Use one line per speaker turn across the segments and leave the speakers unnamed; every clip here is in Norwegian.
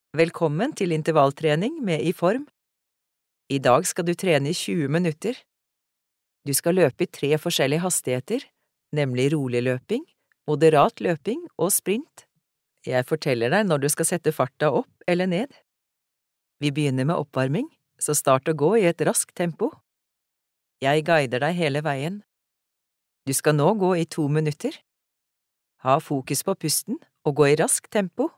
Velkommen til intervalltrening med I Form. I dag skal du trene I 20 minutter. Du skal løpe I 3 forskjellige hastigheter, nemlig rolig løping, moderat løping og sprint. Jeg forteller deg når du skal sette farta opp eller ned. Vi begynner med oppvarming, så start å gå I et raskt tempo. Jeg guider deg hele veien. Du skal nå gå I 2 minutter. Ha fokus på pusten og gå I raskt tempo.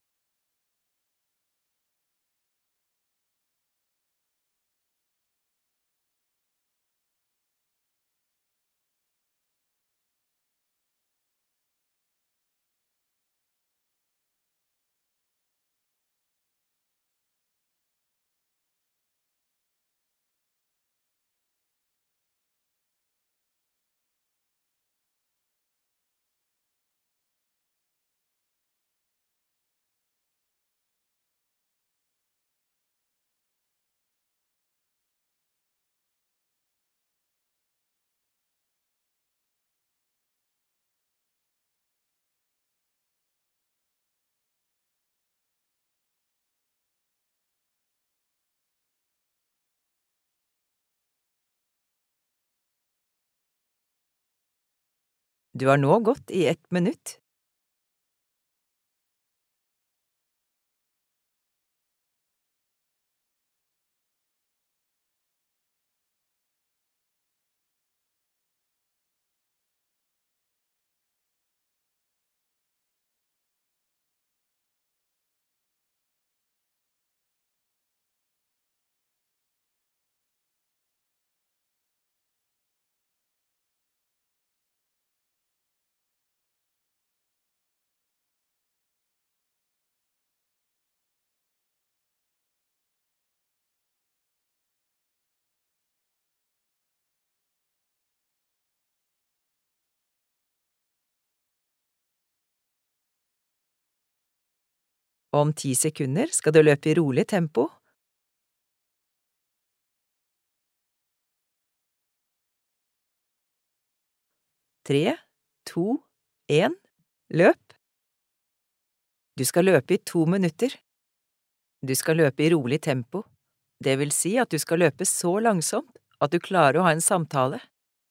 Du har nå gått I 1 minutt. Om 10 sekunder skal du løpe I rolig tempo. 3, 2, 1, løp! Du skal løpe I 2 minutter. Du skal løpe I rolig tempo. Det vil si at du skal løpe så langsomt at du klarer å ha en samtale.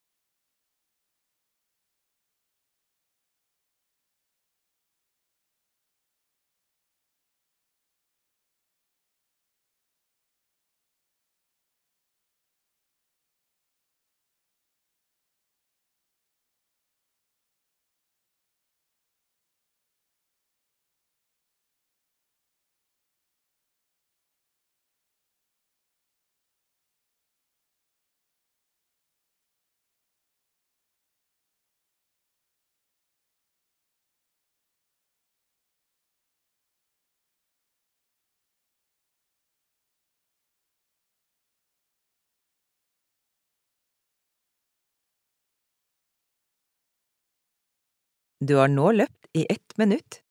Du har nå løpt I 1 minutt.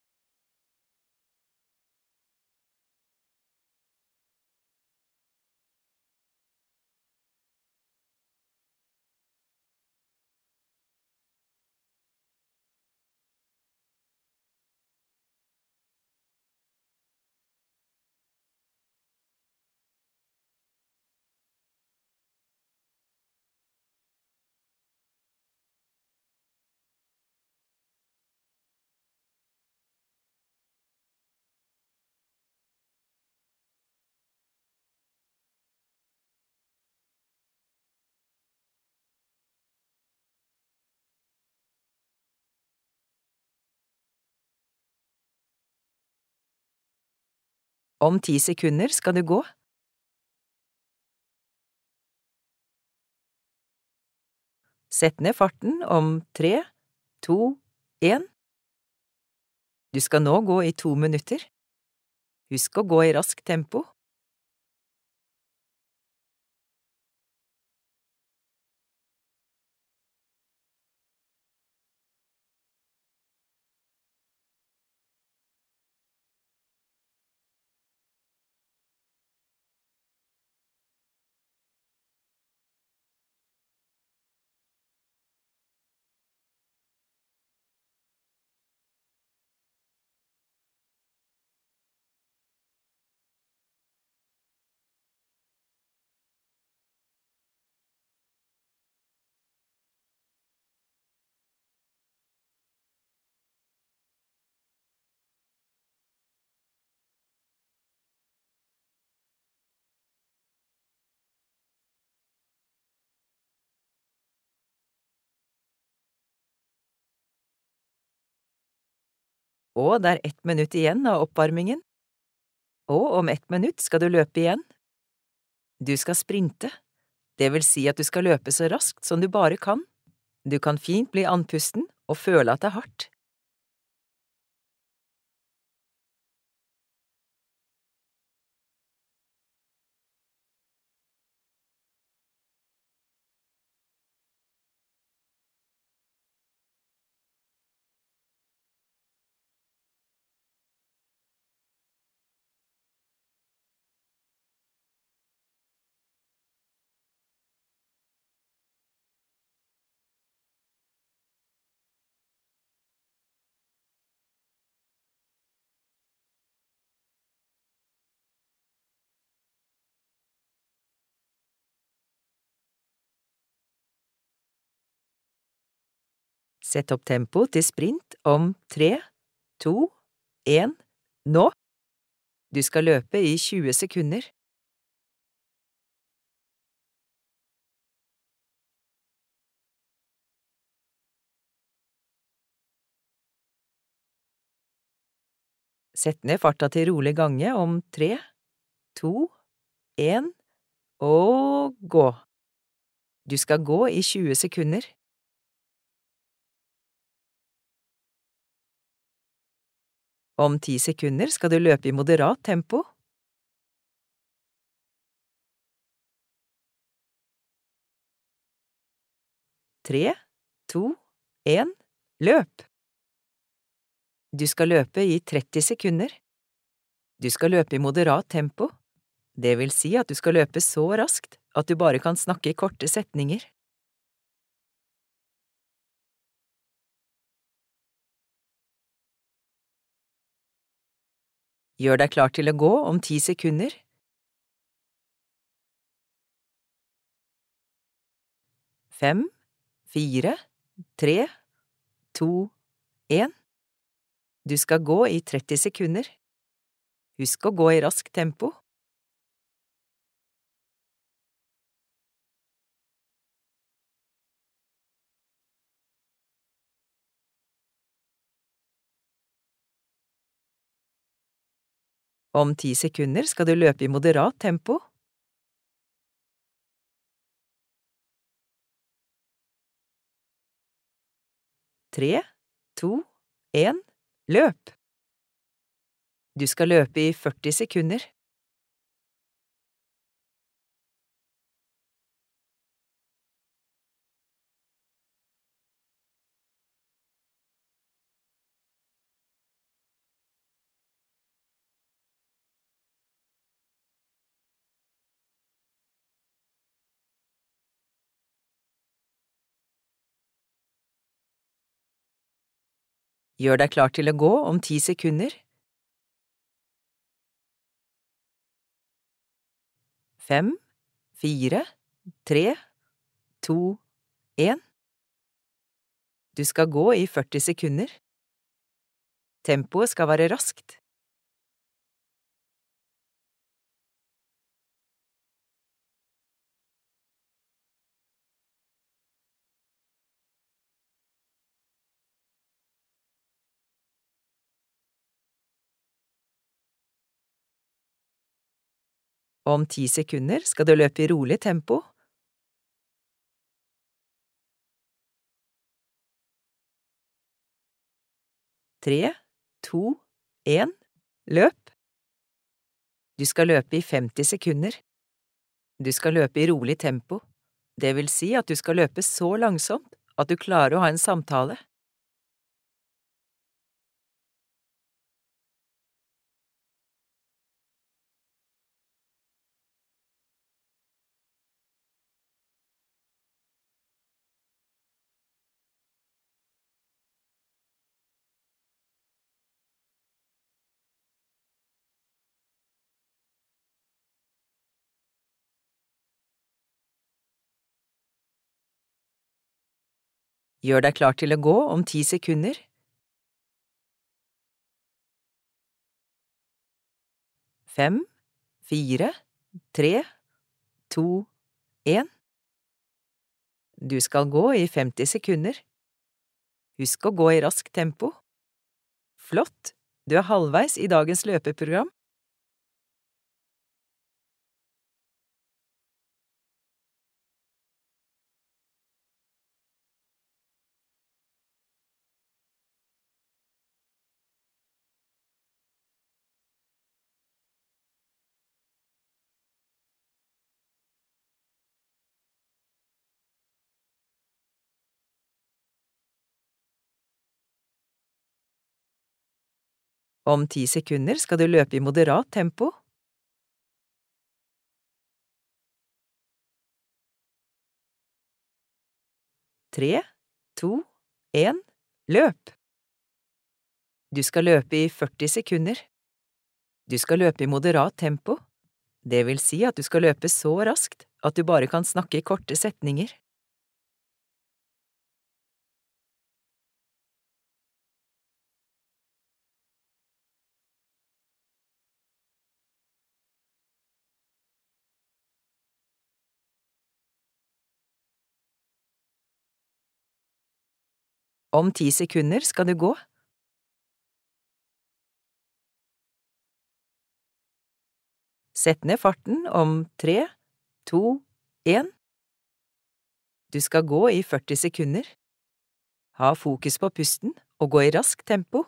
Om 10 sekunder skal du gå. Sett ned farten om 3, 2, 1. Du skal nå gå I 2 minutter. Husk å gå I raskt tempo. Og det er 1 minutt igjen av oppvarmingen. Og om 1 minutt skal du løpe igjen. Du skal sprinte. Det vil si at du skal løpe så raskt som du bare kan. Du kan fint bli andpusten og føle at det er hardt. Sett opp tempo til sprint om 3, 2, 1, nå! Du skal løpe i 20 sekunder. Sett ned farta til rolig gange om 3, 2, 1, og gå! Du skal gå i 20 sekunder. Om 10 sekunder skal du løpe i moderat tempo. 3, 2, 1, løp! Du skal løpe i 30 sekunder. Du skal løpe i moderat tempo. Det vil si at du skal løpe så raskt at du bare kan snakke i korte setninger. Gjør deg klar til å gå om 10 sekunder. 5, 4, 3, 2, 1. Du skal gå i 30 sekunder. Husk å gå i raskt tempo. Om 10 sekunder skal du løpe i moderat tempo. 3, 2, 1, løp! Du skal løpe i 40 sekunder. Gjør deg klar til å gå om 10 sekunder. 5, 4, 3, 2, 1. Du skal gå i 40 sekunder. Tempoet skal være raskt. Om 10 sekunder skal du løpe i rolig tempo. 3, 2, 1, løp! Du skal løpe i 50 sekunder. Du skal løpe i rolig tempo. Det vil si at du skal løpe så langsomt at du klarer å ha en samtale. Gjør deg klar til å gå om 10 sekunder. 5, 4, 3, 2, 1. Du skal gå i 50 sekunder. Husk å gå i raskt tempo. Flott! Du er halvveis i dagens løpeprogram. Om 10 sekunder skal du løpe i moderat tempo. 3, 2, 1, løp! Du skal løpe i 40 sekunder. Du skal løpe i moderat tempo. Det vil si at du skal løpe så raskt at du bare kan snakke i korte setninger. Om 10 sekunder skal du gå. Sett ned farten om 3, 2, 1. Du skal gå i 40 sekunder. Ha fokus på pusten og gå i raskt tempo.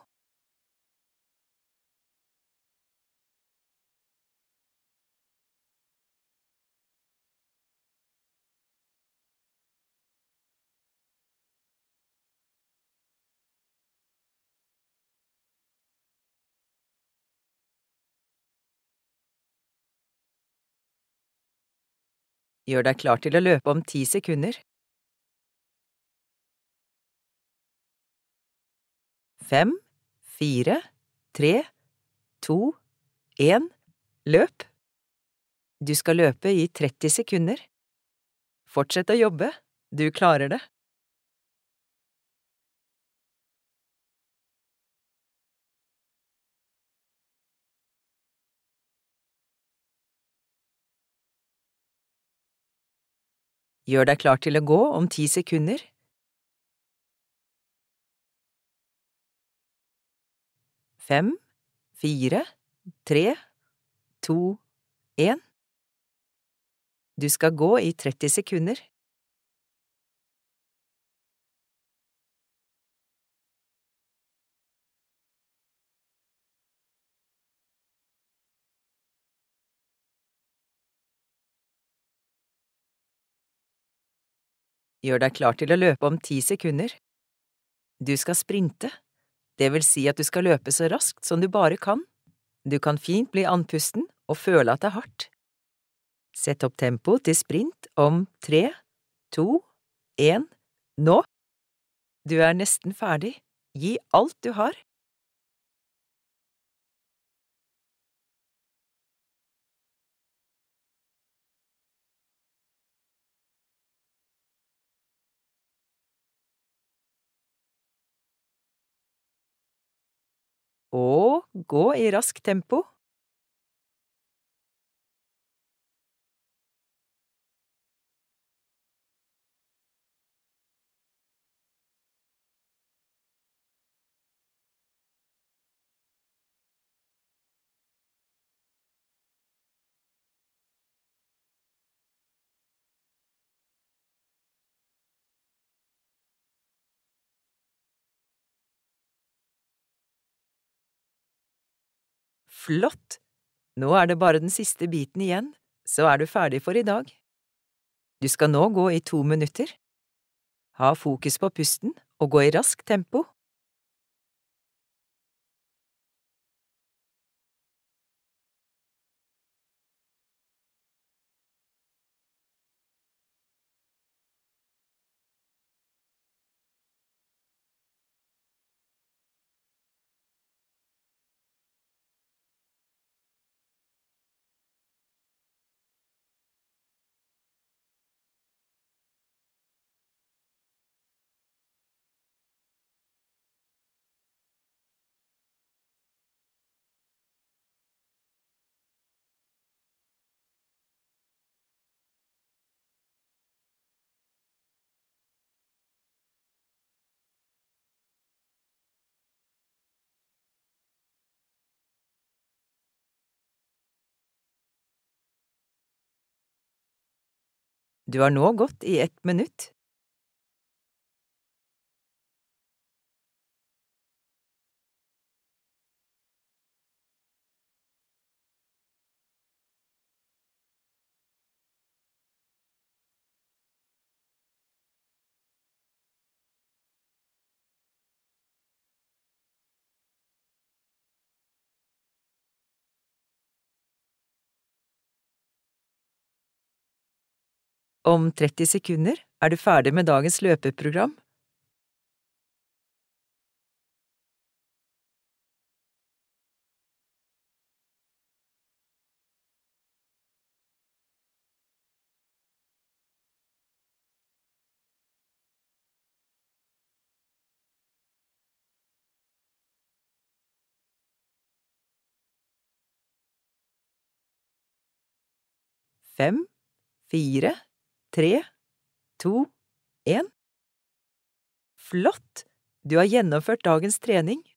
Gjør deg klar til å løpe om 10 sekunder. 5, 4, 3, 2, 1, løp! Du skal løpe i 30 sekunder. Fortsett å jobbe, du klarer det. Gjør deg klar til å gå om 10 sekunder. 5, 4, 3, 2, 1. Du skal gå i 30 sekunder. Gjør deg klar til å løpe om 10 sekunder. Du skal sprinte. Det vil si at du skal løpe så raskt som du bare kan. Du kan fint bli andpusten og føle at det er hardt. Sett opp tempo til sprint om 3, 2, 1, nå! Du er nesten ferdig. Gi alt du har. Og gå i raskt tempo. Flott! Nå er det bare den siste biten igjen, så er du ferdig for i dag. Du skal nå gå i 2 minutter. Ha fokus på pusten og gå i raskt tempo. Du har nå gått i 1 minutt. Om 30 sekunder er du ferdig med dagens løpeprogram. Fem, fire, tre, to, en. Flott! Du har gjennomført dagens trening.